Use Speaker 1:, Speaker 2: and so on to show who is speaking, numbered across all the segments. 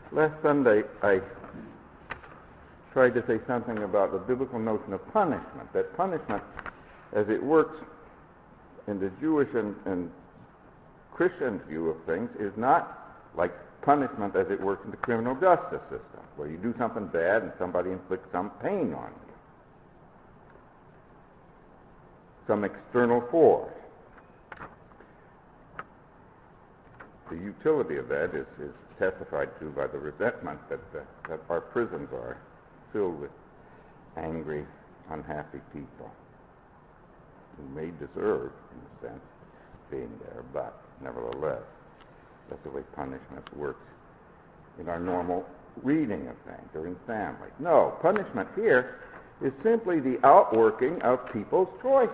Speaker 1: Last Sunday, I tried to say something about the biblical notion of punishment, that punishment, as it works in the Jewish and Christian view of things, is not like punishment as it works in the criminal justice system, where you do something bad and somebody inflicts some pain on you, some external force. The utility of that is testified to by the resentment that our prisons are filled with angry, unhappy people who may deserve, in a sense, being there, but nevertheless, that's the way punishment works in our normal reading of things or in families. No, punishment here is simply the outworking of people's choices.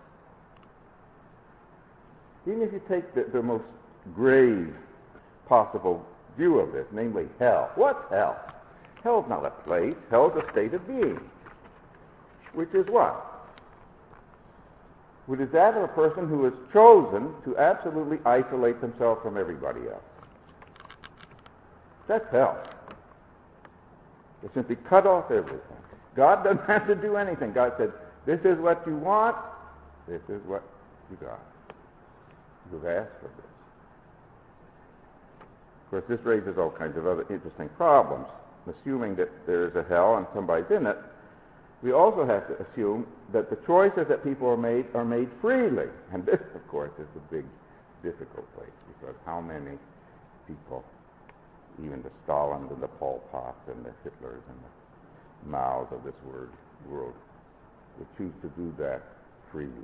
Speaker 1: Even if you take the most grave possible view of this, namely hell. What's hell? Hell's not a place. Hell's a state of being. Which is what? Which is that of a person who has chosen to absolutely isolate themselves from everybody else. That's hell. They simply cut off everything. God doesn't have to do anything. God said, this is what you want, this is what you got. You've asked for this. Of course, this raises all kinds of other interesting problems. Assuming that there is a hell and somebody's in it, we also have to assume that the choices that people are made freely. And this, of course, is the big, difficult place, because how many people, even the Stalins and the Pol Pots and the Hitlers and the Maos of this world, would choose to do that freely,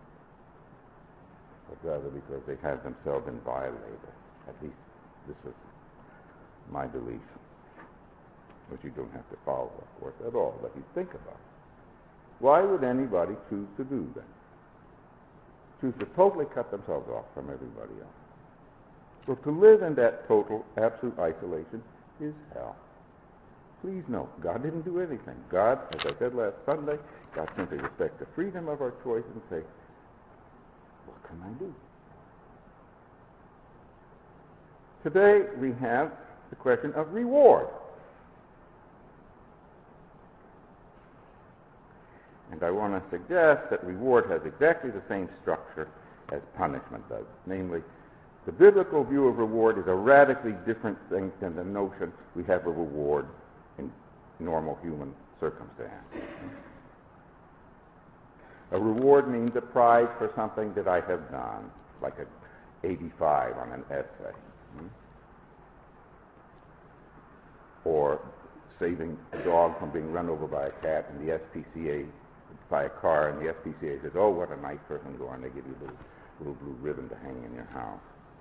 Speaker 1: but rather because they have themselves been violated. At least this is my belief, which you don't have to follow, of course, at all, but you think about it. Why would anybody choose to do that? Choose to totally cut themselves off from everybody else? So to live in that total, absolute isolation is hell. Please note, God didn't do anything. God, as I said last Sunday, God simply respects the freedom of our choice and say, what can I do? Today we have the question of reward. And I want to suggest that reward has exactly the same structure as punishment does. Namely, the biblical view of reward is a radically different thing than the notion we have of reward in normal human circumstance. A reward means a prize for something that I have done, like an 85 on an essay. Or saving a dog from being run over by a cat and the SPCA, by a car, and the SPCA says, oh, what a nice person you are, and they give you a little blue ribbon to hang in your house.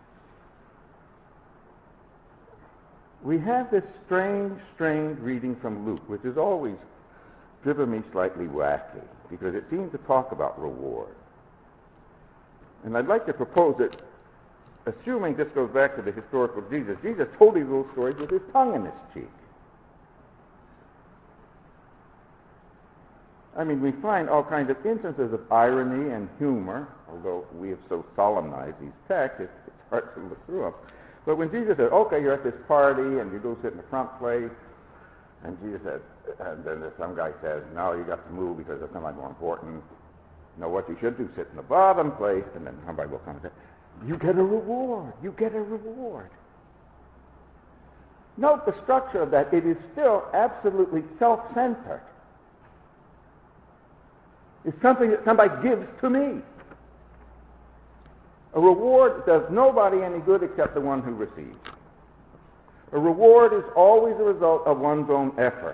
Speaker 1: We have this strange reading from Luke, which has always driven me slightly wacky, because it seems to talk about reward. And I'd like to propose that, assuming this goes back to the historical Jesus, Jesus told these little stories with his tongue in his cheek. I mean, we find all kinds of instances of irony and humor, although we have so solemnized these texts, it's hard to look through them. But when Jesus said, okay, you're at this party, and you go sit in the front place, and Jesus said, and then some guy says, no, you got to move because there's somebody more important. No, what you should do, sit in the bottom place, and then somebody will come and say, you get a reward. You get a reward. Note the structure of that. It is still absolutely self-centered. It's something that somebody gives to me. A reward does nobody any good except the one who receives. A reward is always a result of one's own efforts.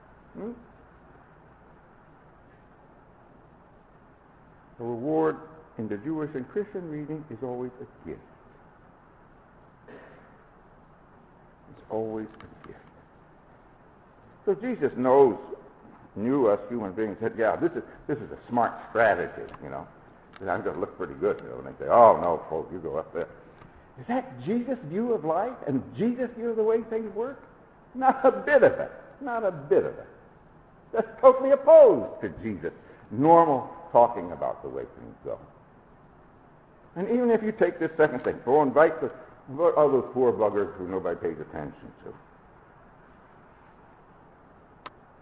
Speaker 1: A reward in the Jewish and Christian reading is always a gift. It's always a gift. So Jesus knew us human beings, said, yeah, this is a smart strategy, And I'm going to look pretty good, And they say, oh, no, folks, you go up there. Is that Jesus' view of life and Jesus' view of the way things work? Not a bit of it. Not a bit of it. That's totally opposed to Jesus' normal talking about the way things go. And even if you take this second thing, go invite all those poor buggers who nobody pays attention to.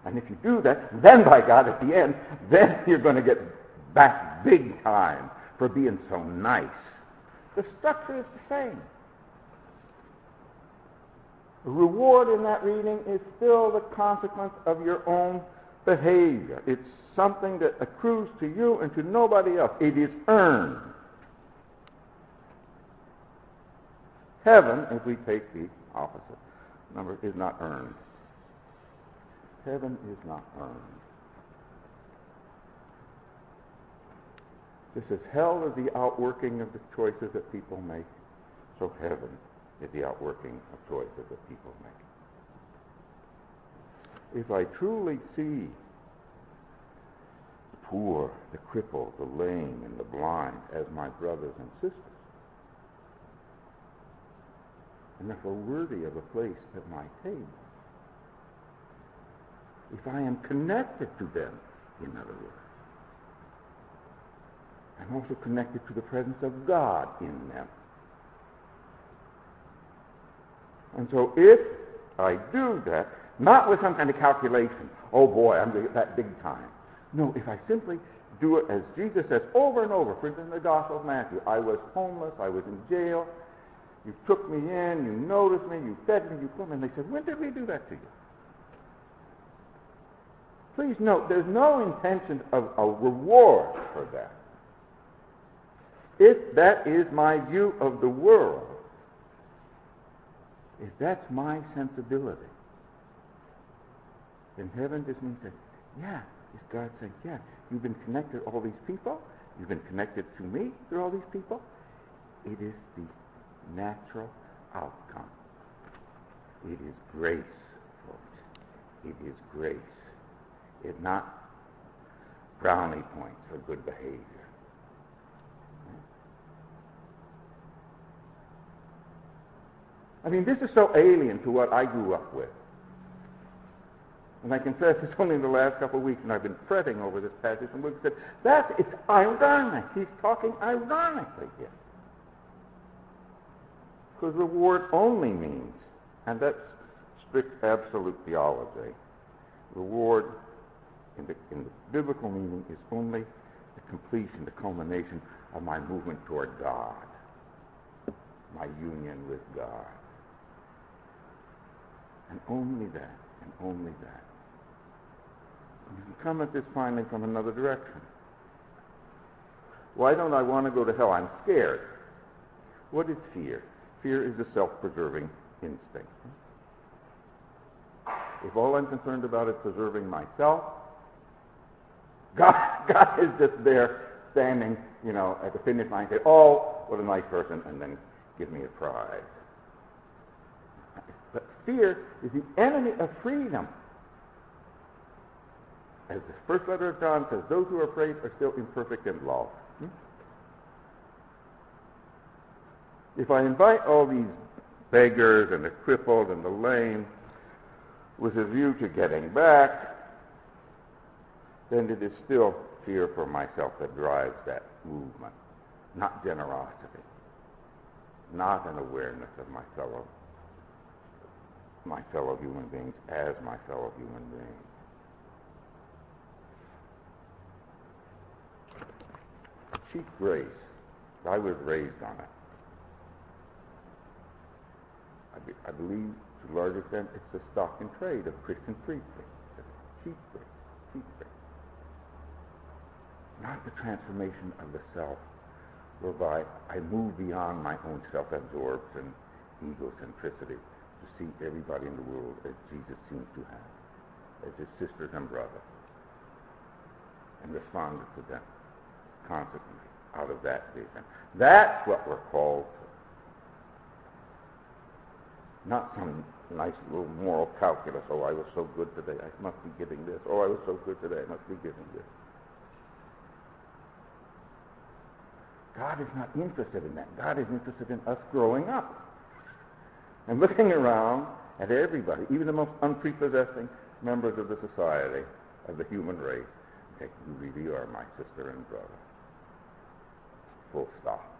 Speaker 1: And if you do that, then by God, at the end, then you're going to get back big time for being so nice. The structure is the same. The reward in that reading is still the consequence of your own behavior. It's something that accrues to you and to nobody else. It is earned. Heaven, if we take the opposite number, is not earned. Heaven is not earned. Just as hell is the outworking of the choices that people make, so heaven is the outworking of choices that people make. If I truly see the poor, the crippled, the lame, and the blind as my brothers and sisters, and if they're worthy of a place at my table, if I am connected to them, in other words, I'm also connected to the presence of God in them. And so if I do that, not with some kind of calculation, oh boy, I'm going to get that big time. No, if I simply do it as Jesus says over and over, for instance, in the Gospel of Matthew, I was homeless, I was in jail, you took me in, you noticed me, you fed me, you put me, and they said, when did we do that to you? Please note, there's no intention of a reward for that. If that is my view of the world, if that's my sensibility, then heaven just means that, yeah, it's God saying, yeah, you've been connected to all these people, you've been connected to me through all these people. It is the natural outcome. It is grace, folks. It is grace. It's not brownie points for good behavior. I mean, this is so alien to what I grew up with. And I confess it's only in the last couple of weeks, and I've been fretting over this passage, and we've said, it's ironic. He's talking ironically here. Because reward only means, and that's strict absolute theology, reward in the biblical meaning is only the completion, the culmination of my movement toward God, my union with God. And only that, and only that. You can come at this finally from another direction. Why don't I want to go to hell? I'm scared. What is fear? Fear is a self-preserving instinct. If all I'm concerned about is preserving myself, God is just there standing, at the finish line and say, oh, what a nice person, and then give me a prize. But fear is the enemy of freedom. As the first letter of John says, those who are afraid are still imperfect in love. If I invite all these beggars and the crippled and the lame with a view to getting back, then it is still fear for myself that drives that movement, not generosity, not an awareness of my fellow human beings as my fellow human beings. Cheap grace. I was raised on it. I believe to a large extent it's the stock and trade of Christian preaching. Cheap grace, cheap grace. Not the transformation of the self, whereby I move beyond my own self-absorption and egocentricity to see everybody in the world as Jesus seems to have, as his sisters and brothers, and respond to them consequently out of that vision. That's what we're called to. Not some nice little moral calculus, oh, I was so good today, I must be giving this. Oh, I was so good today, I must be giving this. God is not interested in that. God is interested in us growing up and looking around at everybody, even the most unprepossessing members of the society, of the human race. Okay, you really are my sister and brother. Full stop.